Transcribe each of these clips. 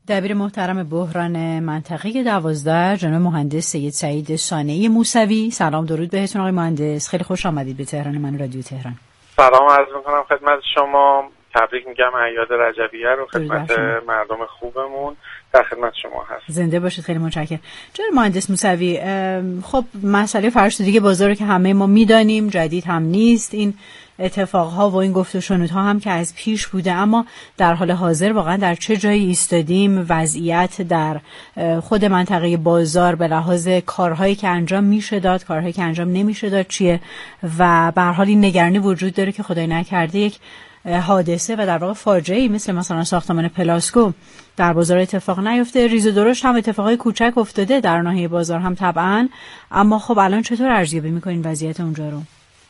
دبیر محترم بحران منطقه 12 جناب مهندس سید سعید صانعی موسوی. سلام درود بهتون آقای مهندس، خیلی خوش آمدید به تهران من رادیو تهران. سلام عرض میکنم خدمت شما، تبریک میگم اعیاد رجبیه رو خدمت مردم خوبمون، در خدمت شما هست. زنده باشید، خیلی متشکرم. جناب مهندس موسوی، خب مسئله فرسودگی بازار که همه ما میدانیم جدید هم نیست، این اتفاقها و این گفت و شنودها هم که از پیش بوده، اما در حال حاضر واقعا در چه جایی ایستادیم؟ وضعیت در خود منطقه بازار به لحاظ کارهایی که انجام میشه داد، کارهایی که انجام نمیشه داد چیه؟ و به هر حال این نگرانی وجود داره که خدای نکرده یک حادثه و در واقع فاجعه‌ای مثلا ساختمان پلاسکو در بازار اتفاق نیفته. ریز و درشت هم اتفاقای کوچک افتاده در ناحیه بازار هم طبعا، اما خب الان چطور ارزیابی می‌کنین وضعیت اونجا رو؟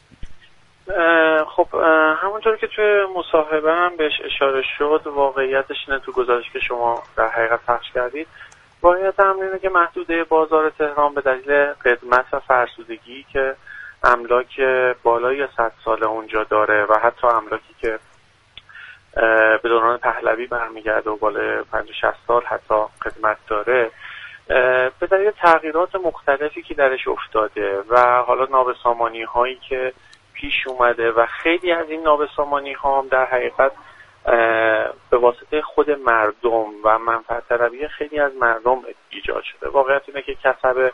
خب همونطور که توی مصاحبه هم بهش اشاره شد، واقعیتش اینه تو گزارش که شما در حقیقت پخش کردید، واقعیت هم اینه که محدوده بازار تهران به دلیل قدمت و فرسودگی که املاک بالای 100 سال اونجا داره و حتی املاکی که به دوران پهلوی برمیگرده و بالای 50-60 سال حتی قدمت داره، به دلیل تغییرات مختلفی که درش افتاده و حالا نابسامانی هایی که پیش اومده و خیلی از این نابسامانی ها هم در حقیقت به واسطه خود مردم و منفعت طلبی خیلی از مردم ایجاد شده. واقعیت اینه که کسب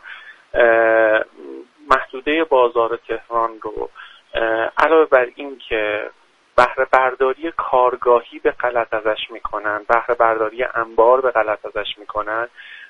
محدوده بازار تهران رو علاوه بر این که بهره برداری کارگاهی به غلط ازش میکنن، بهره برداری انبار به غلط ازش میکنن،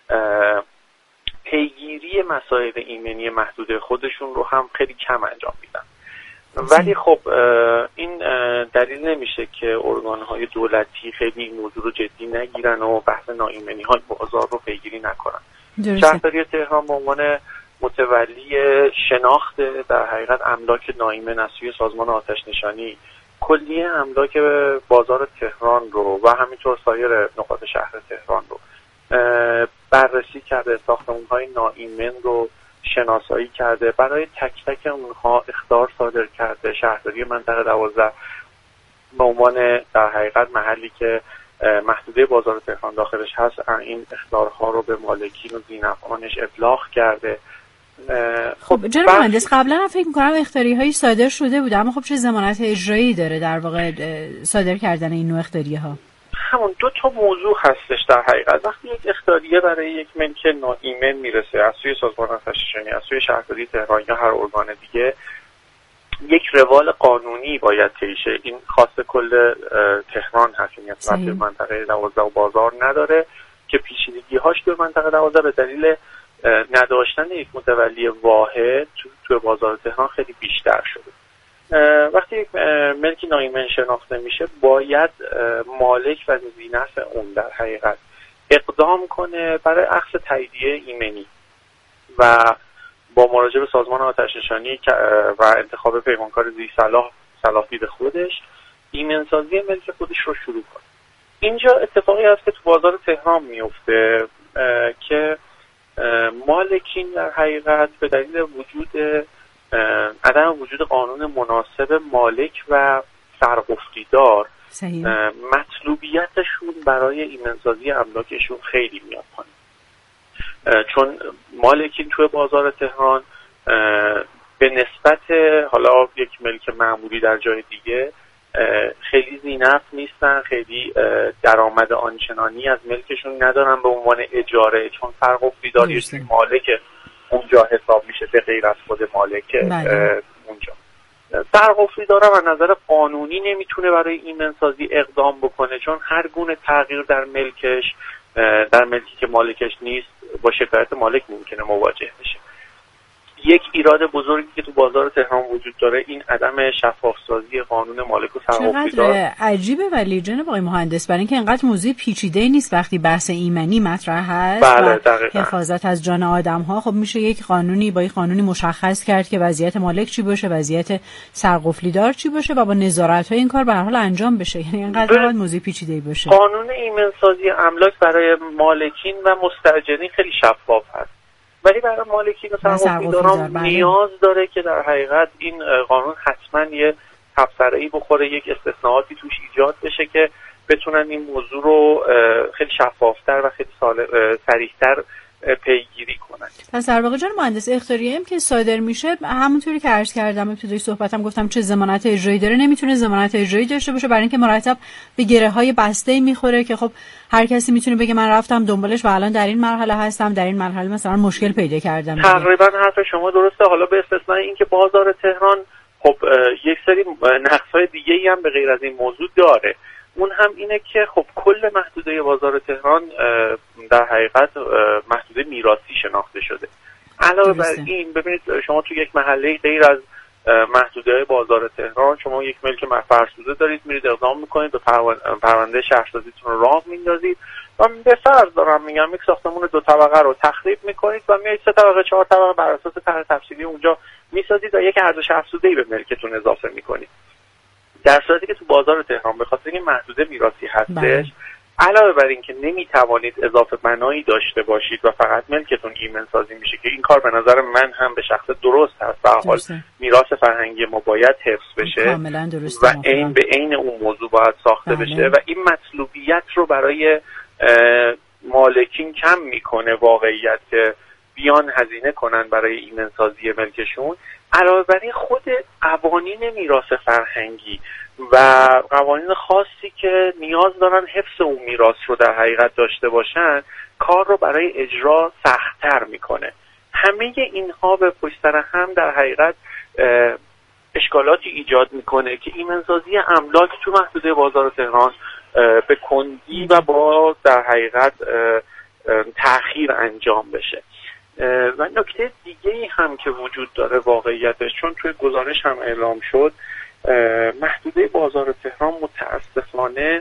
پیگیری مسائل ایمنی محدوده خودشون رو هم خیلی کم انجام میدن. ولی خب این دلیل نمیشه که ارگان‌های دولتی خیلی این موضوع رو جدی نگیرن و بحث ناایمنی‌های بازار رو پیگیری نکنن. شهرداری تهران به عنوان متولی شناخت در حقیقت املاک ناایمن از سوی سازمان آتش‌نشانی کلیه املاک بازار تهران رو و همینطور سایر نقاط شهر تهران رو بررسی کرده، ساختمان‌های ناایمن رو شناسایی کرده، برای تک تک اونها اخطار صادر کرده. شهرداری منطقه 12 به عنوان در حقیقت محلی که محدوده بازار تهران داخلش هست این اخطارها رو به مالکین و ذینفعانش ابلاغ کرده. خب جناب مهندس، قبلا هم فکر می‌کنم اخطاری‌هایی صادر شده بوده، اما خب چه ضمانت اجرایی داره در واقع صادر کردن این نوع اخطاری‌ها؟ همون دو تا موضوع هستش در حقیقت. وقتی یک اخطاریه برای یک ملک ناایمن میرسه از سوی سازمان آتش‌نشانی، از سوی شهرداری تهران یا هر ارگان دیگه، یک روال قانونی باید طی شه. این خاص کل تهران هست، یعنی منطقه 12 و بازار نداره که پیچیدگی‌هاش تو منطقه 12 به دلیل نداشتن یک متولی واحد تو بازار تهران خیلی بیشتر شده. وقتی یک ملکی ناایمن شناخته میشه، باید مالک و ذینفع اون در حقیقت اقدام کنه برای اخذ تاییدیه ایمنی و با مراجعه به سازمان آتش‌نشانی و انتخاب پیمانکار ذی صلاح دید خودش ایمنسازی ملک خودش رو شروع کنه. اینجا اتفاقی هست که تو بازار تهران میفته که مالکین در حقیقت به دلیل عدم وجود قانون مناسب مالک و سرقفلیدار مطلوبیتشون برای ایمنسازی املاکشون خیلی میاد پایین، چون مالکین توی بازار تهران به نسبت حالا یک ملک معمولی در جای دیگه خیلی ذینفع نیستن، خیلی درآمد آنچنانی از ملکشون ندارن به عنوان اجاره، چون سرقفلیدار یک مالک اونجا حساب میشه به غیر از خود مالک اونجا. سرقفلیدار از نظر قانونی نمیتونه برای ایمنسازی اقدام بکنه، چون هر گونه تغییر در ملکی که مالکش نیست با شکایت مالک ممکنه مواجه بشه. یک ایراد بزرگی که تو بازار تهران وجود داره این عدم شفافسازی قانون مالک و سرقفلیدار. چقدر عجیبه ولی جناب آقای مهندس، برای اینکه اینقدر موضوع پیچیده نیست وقتی بحث ایمنی مطرح هست. بله دقیقاً. حفاظت از جان آدم‌ها، خب میشه یک قانونی مشخص کرد که وضعیت مالک چی باشه، وضعیت سرقفلیدار چی باشه و با نظارت‌های این کار به هر حال انجام بشه. یعنی اینقدر باید موضوع پیچیده‌ای باشه. قانون ایمنسازی املاک برای مالکین و مستاجرین خیلی شفاف هست، ولی برای مالکین و سرقفلیداران نیاز داره که در حقیقت این قانون حتما یه تبصره‌ای بخوره، یک استثناءاتی توش ایجاد بشه که بتونن این موضوع رو خیلی شفافتر و خیلی صریح‌تر پیگیری کنن. پس در واقع جناب مهندس اخطاریه که صادر میشه همونطوری که عرض کردم ابتدای صحبتم گفتم چه ضمانت اجرایی داره، نمیتونه ضمانت اجرایی داشته باشه برای اینکه مرتب به گره‌های بسته میخوره که خب هر کسی میتونه بگه من رفتم دنبالش و الان در این مرحله هستم، در این مرحله مثلا مشکل پیدا کردم. تقریبا حرف شما درسته، حالا به استثنای اینکه بازار تهران خب یک سری نقص‌های دیگه‌ای هم به غیر از این موضوع داره. اون هم اینه که خب کل محدوده بازار تهران در حقیقت محدوده میراثی شناخته شده. علاوه بر این ببینید شما تو یک محله غیر از محدوده بازار تهران شما یک ملک فرسوده دارید، میرید اقدام میکنید به پرونده شهرسازیتون رو راه میندازید و به فرض دارم میگم یک ساختمان 2 طبقه رو تخریب میکنید و میایید 3 طبقه 4 طبقه بر اساس طرح تفصیلی اونجا میسازید و یک ارزش افزوده‌ای به ملکتون اضافه میکنید. در صورتی که تو بازار تهران به خاطر اینکه محدوده میراثی هستش علاوه بر این که نمیتوانید اضافه بنایی داشته باشید و فقط ملکتون ایمن سازی میشه که این کار به نظر من هم به شخص درست هست، به حال میراث فرهنگی ما باید حفظ بشه و این به عین اون موضوع باید ساخته بشه و این مطلوبیت رو برای مالکین کم میکنه واقعیت که بیان هزینه کنن برای ایمن سازی ملکشون. علاوه بر این خود قوانین میراث فرهنگی و قوانین خاصی که نیاز دارن حفظ اون میراث رو در حقیقت داشته باشن کار رو برای اجرا سخت‌تر میکنه. همه اینها به پشت سر هم در حقیقت اشکالاتی ایجاد میکنه که ایمنسازی املاک تو محدوده بازار تهران به کندی و با در حقیقت تأخیر انجام بشه. و نکته دیگه‌ای هم که وجود داره واقعیتش، چون توی گزارش هم اعلام شد، محدوده بازار تهران متاسفانه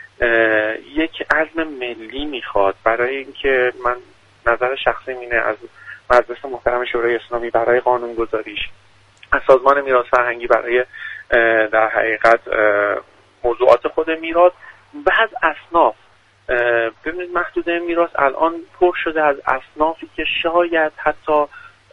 یک عزم ملی میخواد برای اینکه من نظر شخصی اینه از مجلس محترم شورای اسلامی برای قانونگذاریش، از سازمان میراث فرهنگی برای در حقیقت موضوعات خود میراث و از اصناف. ببینید محدوده میراث الان پر شده از اصنافی که شاید حتی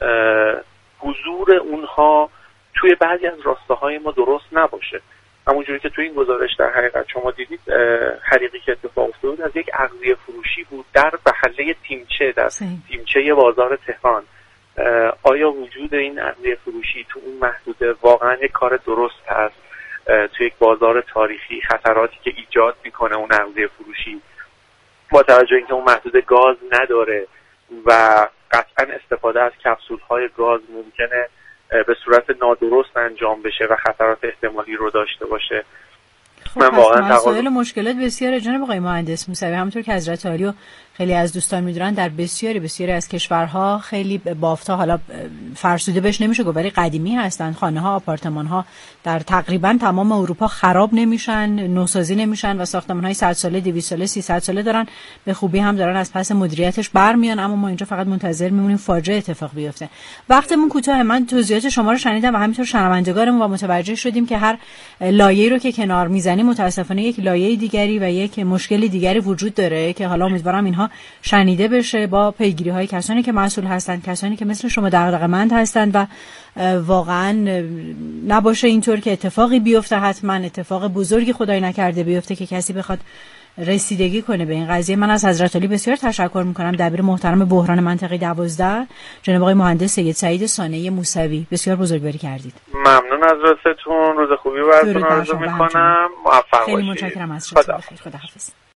حضور اونها توی بعضی از راستاهای ما درست نباشه. همونجوری که توی این گزارش در حقیقت شما دیدید حریقی که اتفاق افتاد بود از یک اغذیه فروشی بود در محله تیمچه، در تیمچه بازار تهران. آیا وجود این اغذیه فروشی تو اون محدوده واقعا یک کار درست هست؟ توی یک بازار تاریخی خطراتی که ایجاد میکنه اون اغذیه فروشی با توجه اینکه اون محدوده گاز نداره و قطعا استفاده از کپسول‌های گاز ممکنه به صورت نادرست انجام بشه و خطرات احتمالی رو داشته باشه. من واقعا مسائل مشکلات بسیار جناب آقای مهندس موسوی، همونطور که حضرت عالی و خیلی از دوستان میدونن در بسیاری از کشورها خیلی بافت‌ها حالا فرسوده بهش نمیشه گفت ولی قدیمی هستن، خانه‌ها، آپارتمان‌ها در تقریبا تمام اروپا خراب نمیشن، نوسازی نمیشن و ساختمان‌های 100 ساله، 200 ساله، 300 ساله دارن، به خوبی هم دارن از پس مدیریتش برمیان. اما ما اینجا فقط منتظر میمونیم فاجعه اتفاق بیفته. وقتمون کوتاه، من توضیحات شما رو شنیدم و همینطور شنوندگانمون و متوجه شدیم که هر لایه‌ای رو که کنار میزنیم متاسفانه یک لایه دیگری و یک مشکل دیگری وجود داره که حالا امیدوارم اینها شنیده بشه با پیگیری‌های کسانی که مسئول هستند، کسانی که مثل شما دغدغه‌مند هستند و واقعا نباشه اینطور که اتفاقی بیفته، حتما اتفاق بزرگی خدای نکرده بیفته که کسی بخواد رسیدگی کنه به این قضیه. من از حضرت علی بسیار تشکر میکنم، دبیر محترم بحران منطقه 12 جناب آقای مهندس سید سعید صانعی موسوی، بسیار بزرگواری کردید. ممنون از راستتون، روز خوبی براتون آرزو میکنم، موفق باشید. خیلی متشکرم از شما. خداحافظ.